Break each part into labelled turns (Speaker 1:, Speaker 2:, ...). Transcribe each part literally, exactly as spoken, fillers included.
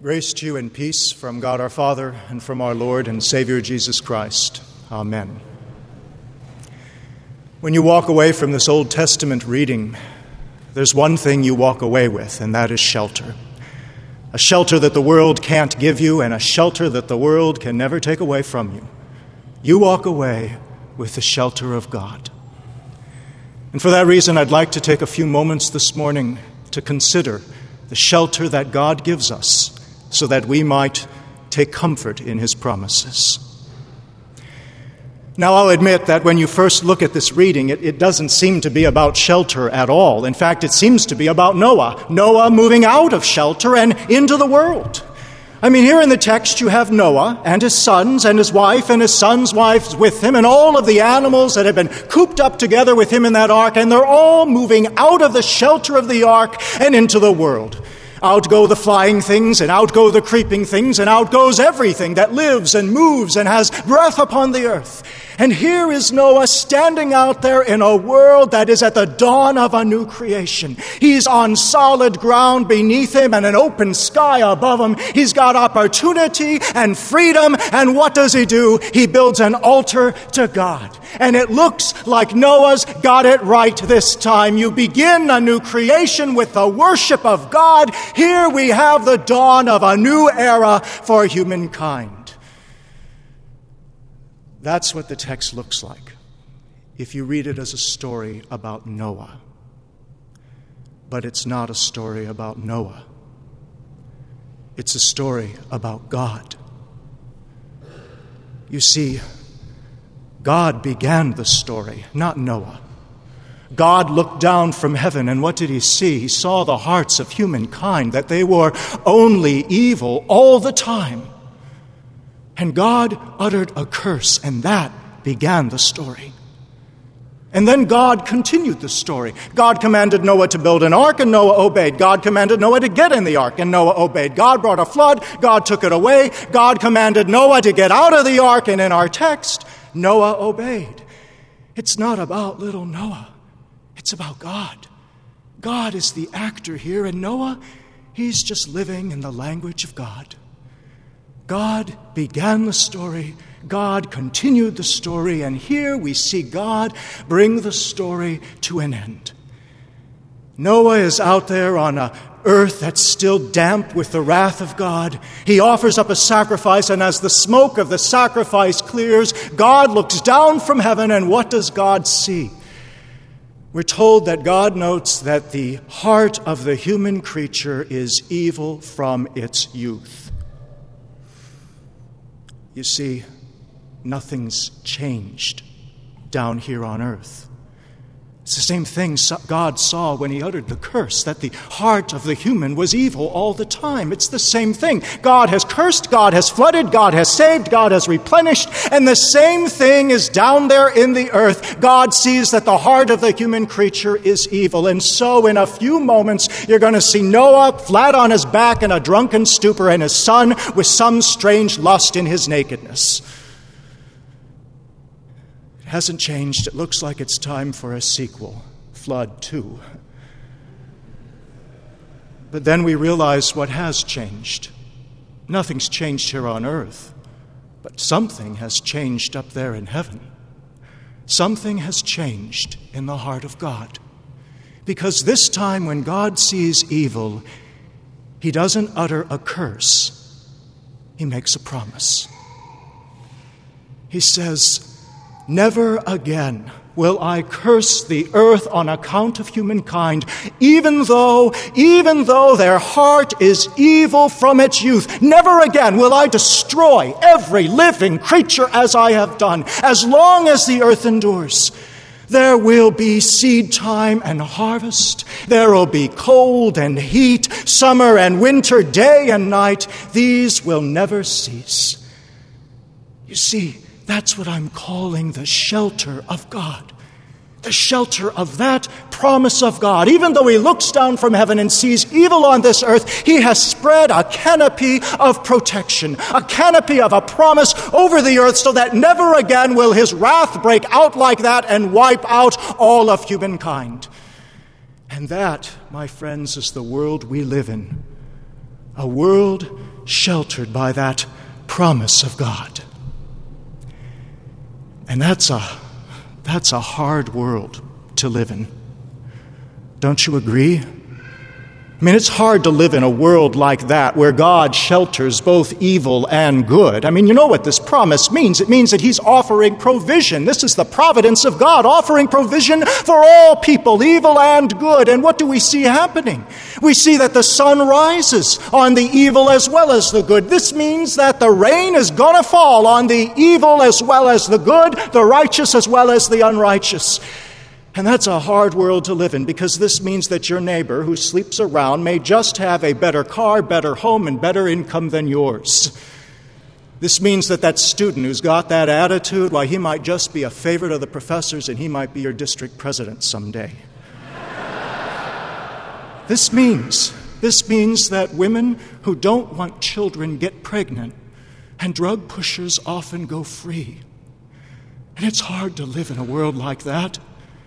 Speaker 1: Grace to you and peace from God our Father and from our Lord and Savior Jesus Christ. Amen. When you walk away from this Old Testament reading, there's one thing you walk away with, and that is shelter. A shelter that the world can't give you, and a shelter that the world can never take away from you. You walk away with the shelter of God. And for that reason, I'd like to take a few moments this morning to consider the shelter that God gives us, so that we might take comfort in his promises. Now, I'll admit that when you first look at this reading, it, it doesn't seem to be about shelter at all. In fact, it seems to be about Noah. Noah moving out of shelter and into the world. I mean, here in the text you have Noah and his sons and his wife and his sons' wives with him and all of the animals that have been cooped up together with him in that ark, and they're all moving out of the shelter of the ark and into the world. Out go the flying things, and out go the creeping things, and out goes everything that lives and moves and has breath upon the earth. And here is Noah standing out there in a world that is at the dawn of a new creation. He's on solid ground beneath him and an open sky above him. He's got opportunity and freedom, and what does he do? He builds an altar to God. And it looks like Noah's got it right this time. You begin a new creation with the worship of God. Here we have the dawn of a new era for humankind. That's what the text looks like if you read it as a story about Noah. But it's not a story about Noah. It's a story about God. You see, God began the story, not Noah. God looked down from heaven, and what did he see? He saw the hearts of humankind, that they were only evil all the time. And God uttered a curse, and that began the story. And then God continued the story. God commanded Noah to build an ark, and Noah obeyed. God commanded Noah to get in the ark, and Noah obeyed. God brought a flood. God took it away. God commanded Noah to get out of the ark, and in our text, Noah obeyed. It's not about little Noah. It's about God. God is the actor here, and Noah, he's just living in the language of God. God began the story, God continued the story, and here we see God bring the story to an end. Noah is out there on an earth that's still damp with the wrath of God. He offers up a sacrifice, and as the smoke of the sacrifice clears, God looks down from heaven, and what does God see? We're told that God notes that the heart of the human creature is evil from its youth. You see, nothing's changed down here on earth. It's the same thing God saw when he uttered the curse, that the heart of the human was evil all the time. It's the same thing. God has cursed, God has flooded, God has saved, God has replenished, and the same thing is down there in the earth. God sees that the heart of the human creature is evil. And so in a few moments, you're going to see Noah flat on his back in a drunken stupor, and his son with some strange lust in his nakedness. It hasn't changed. It looks like it's time for a sequel, Flood two. But then we realize what has changed. Nothing's changed here on earth, but something has changed up there in heaven. Something has changed in the heart of God. Because this time when God sees evil, he doesn't utter a curse. He makes a promise. He says, "Never again will I curse the earth on account of humankind, even though, even though their heart is evil from its youth. Never again will I destroy every living creature as I have done, as long as the earth endures. There will be seed time and harvest. There will be cold and heat, summer and winter, day and night. These will never cease." You see, that's what I'm calling the shelter of God. The shelter of that promise of God. Even though he looks down from heaven and sees evil on this earth, he has spread a canopy of protection, a canopy of a promise over the earth so that never again will his wrath break out like that and wipe out all of humankind. And that, my friends, is the world we live in. A world sheltered by that promise of God. And that's a, that's a hard world to live in. Don't you agree? I mean, it's hard to live in a world like that where God shelters both evil and good. I mean, you know what this promise means. It means that he's offering provision. This is the providence of God, offering provision for all people, evil and good. And what do we see happening? We see that the sun rises on the evil as well as the good. This means that the rain is going to fall on the evil as well as the good, the righteous as well as the unrighteous. And that's a hard world to live in, because this means that your neighbor who sleeps around may just have a better car, better home, and better income than yours. This means that that student who's got that attitude, why, he might just be a favorite of the professors and he might be your district president someday. This means, this means that women who don't want children get pregnant, and drug pushers often go free. And it's hard to live in a world like that.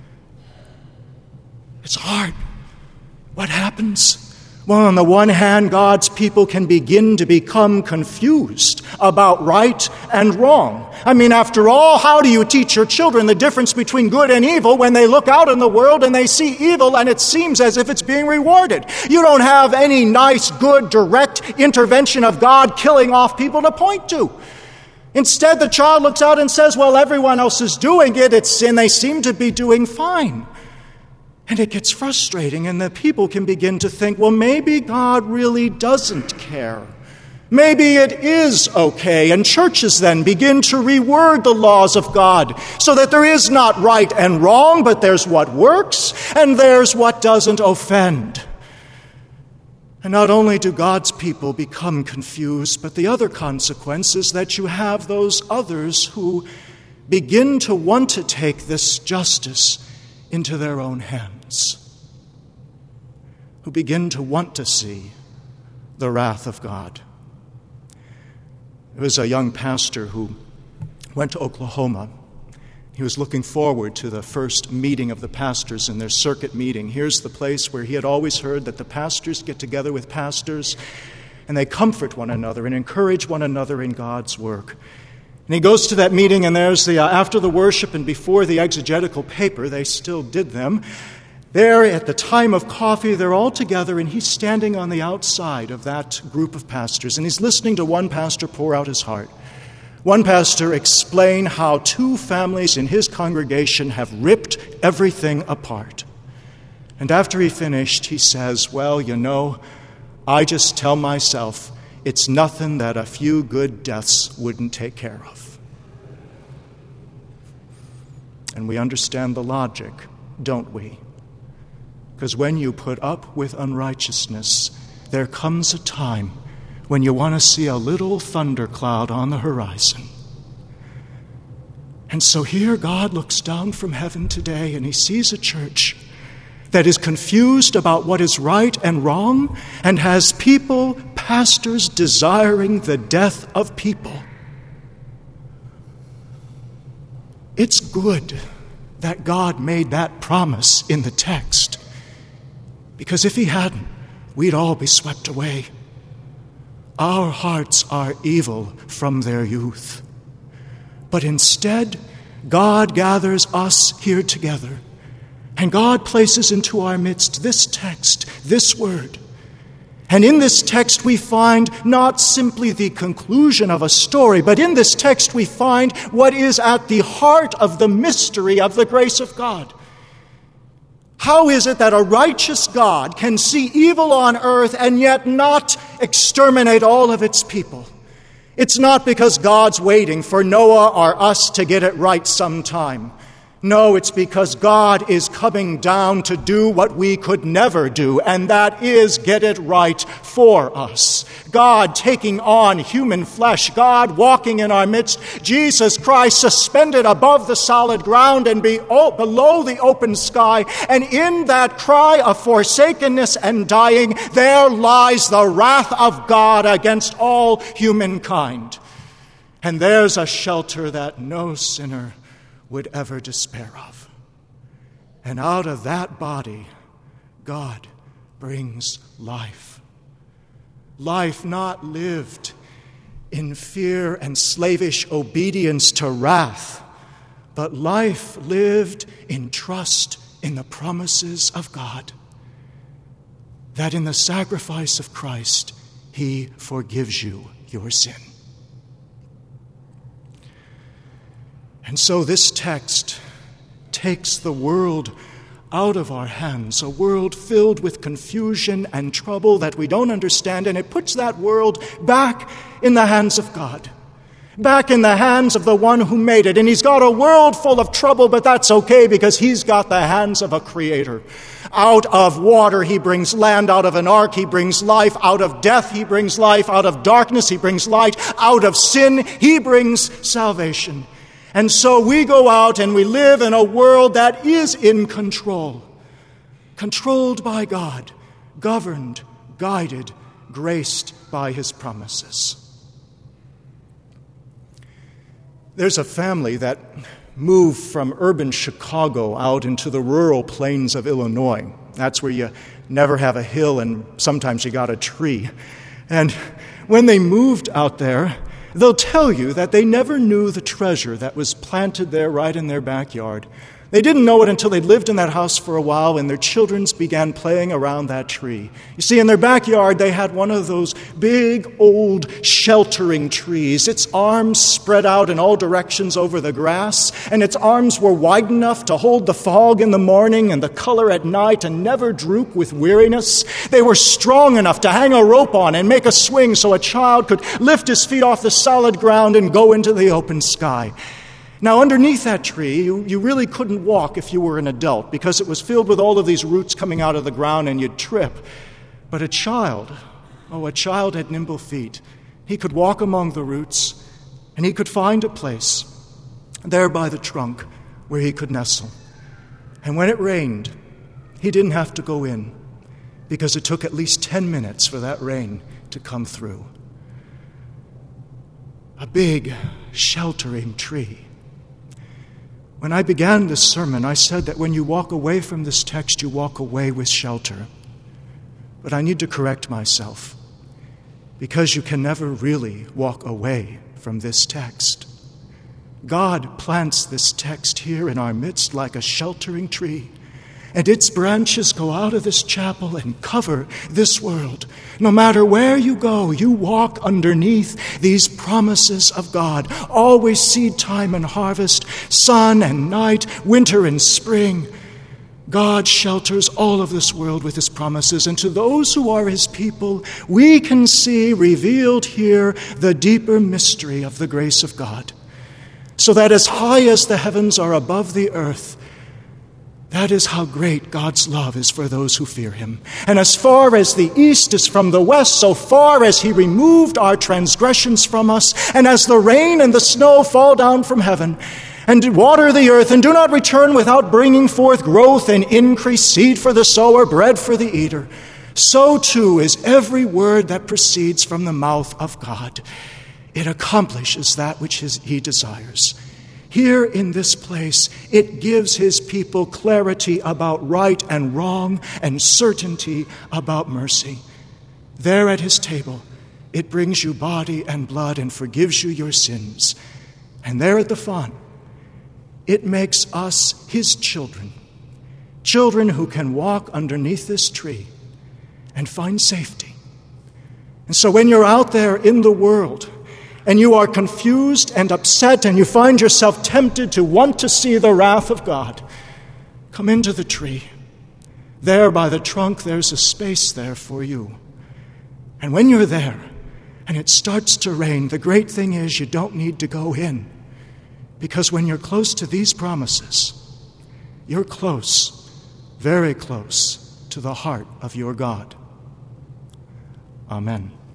Speaker 1: It's hard. What happens? Well, on the one hand, God's people can begin to become confused about right and wrong. I mean, after all, how do you teach your children the difference between good and evil when they look out in the world and they see evil and it seems as if it's being rewarded? You don't have any nice, good, direct intervention of God killing off people to point to. Instead, the child looks out and says, well, everyone else is doing it, it's sin, they seem to be doing fine. And it gets frustrating, and the people can begin to think, well, maybe God really doesn't care. Maybe it is okay. And churches then begin to reword the laws of God so that there is not right and wrong, but there's what works and there's what doesn't offend. And not only do God's people become confused, but the other consequence is that you have those others who begin to want to take this justice into their own hands, who begin to want to see the wrath of God. There was a young pastor who went to Oklahoma. He was looking forward to the first meeting of the pastors in their circuit meeting. Here's the place where he had always heard that the pastors get together with pastors and they comfort one another and encourage one another in God's work. And he goes to that meeting, and there's the, uh, after the worship and before the exegetical paper, they still did them. There, at the time of coffee, they're all together, and he's standing on the outside of that group of pastors, and he's listening to one pastor pour out his heart. One pastor explain how two families in his congregation have ripped everything apart. And after he finished, he says, well, you know, I just tell myself, it's nothing that a few good deaths wouldn't take care of. And we understand the logic, don't we? Because when you put up with unrighteousness, there comes a time when you want to see a little thundercloud on the horizon. And so here God looks down from heaven today and he sees a church that is confused about what is right and wrong and has people, pastors, desiring the death of people. It's good that God made that promise in the text, because if he hadn't, we'd all be swept away. Our hearts are evil from their youth. But instead, God gathers us here together, and God places into our midst this text, this word. And in this text we find not simply the conclusion of a story, but in this text we find what is at the heart of the mystery of the grace of God. How is it that a righteous God can see evil on earth and yet not exterminate all of its people? It's not because God's waiting for Noah or us to get it right sometime. No, it's because God is coming down to do what we could never do, and that is get it right for us. God taking on human flesh, God walking in our midst, Jesus Christ suspended above the solid ground and be, oh, below the open sky, and in that cry of forsakenness and dying, there lies the wrath of God against all humankind. And there's a shelter that no sinner would ever despair of. And out of that body, God brings life. life not lived in fear and slavish obedience to wrath, but life lived in trust in the promises of God, that in the sacrifice of Christ, He forgives you your sin. And so this text takes the world out of our hands, a world filled with confusion and trouble that we don't understand, and it puts that world back in the hands of God, back in the hands of the one who made it. And He's got a world full of trouble, but that's okay because He's got the hands of a creator. Out of water He brings land, out of an ark He brings life, out of death He brings life, out of darkness He brings light, out of sin He brings salvation. And so we go out and we live in a world that is in control, controlled by God, governed, guided, graced by His promises. There's a family that moved from urban Chicago out into the rural plains of Illinois. That's where you never have a hill and sometimes you got a tree. And when they moved out there, they'll tell you that they never knew the treasure that was planted there right in their backyard. They didn't know it until they'd lived in that house for a while and their children began playing around that tree. You see, in their backyard, they had one of those big, old, sheltering trees. Its arms spread out in all directions over the grass, and its arms were wide enough to hold the fog in the morning and the color at night and never droop with weariness. They were strong enough to hang a rope on and make a swing so a child could lift his feet off the solid ground and go into the open sky. Now, underneath that tree, you, you really couldn't walk if you were an adult because it was filled with all of these roots coming out of the ground and you'd trip. But a child, oh, a child had nimble feet. He could walk among the roots and he could find a place there by the trunk where he could nestle. And when it rained, he didn't have to go in because it took at least ten minutes for that rain to come through. A big, sheltering tree. When I began this sermon, I said that when you walk away from this text, you walk away with shelter. But I need to correct myself, because you can never really walk away from this text. God plants this text here in our midst like a sheltering tree, and its branches go out of this chapel and cover this world. No matter where you go, you walk underneath these promises of God. Always seed time and harvest, sun and night, winter and spring. God shelters all of this world with His promises, and to those who are His people, we can see revealed here the deeper mystery of the grace of God. So that as high as the heavens are above the earth, that is how great God's love is for those who fear Him. And as far as the east is from the west, so far as He removed our transgressions from us, and as the rain and the snow fall down from heaven, and water the earth, and do not return without bringing forth growth and increase, seed for the sower, bread for the eater, so too is every word that proceeds from the mouth of God. It accomplishes that which He desires. Here in this place, it gives His people clarity about right and wrong and certainty about mercy. There at His table, it brings you body and blood and forgives you your sins. And there at the font, it makes us His children, children who can walk underneath this tree and find safety. And so when you're out there in the world, and you are confused and upset, and you find yourself tempted to want to see the wrath of God, come into the tree. There by the trunk, there's a space there for you. And when you're there, and it starts to rain, the great thing is you don't need to go in. Because when you're close to these promises, you're close, very close, to the heart of your God. Amen.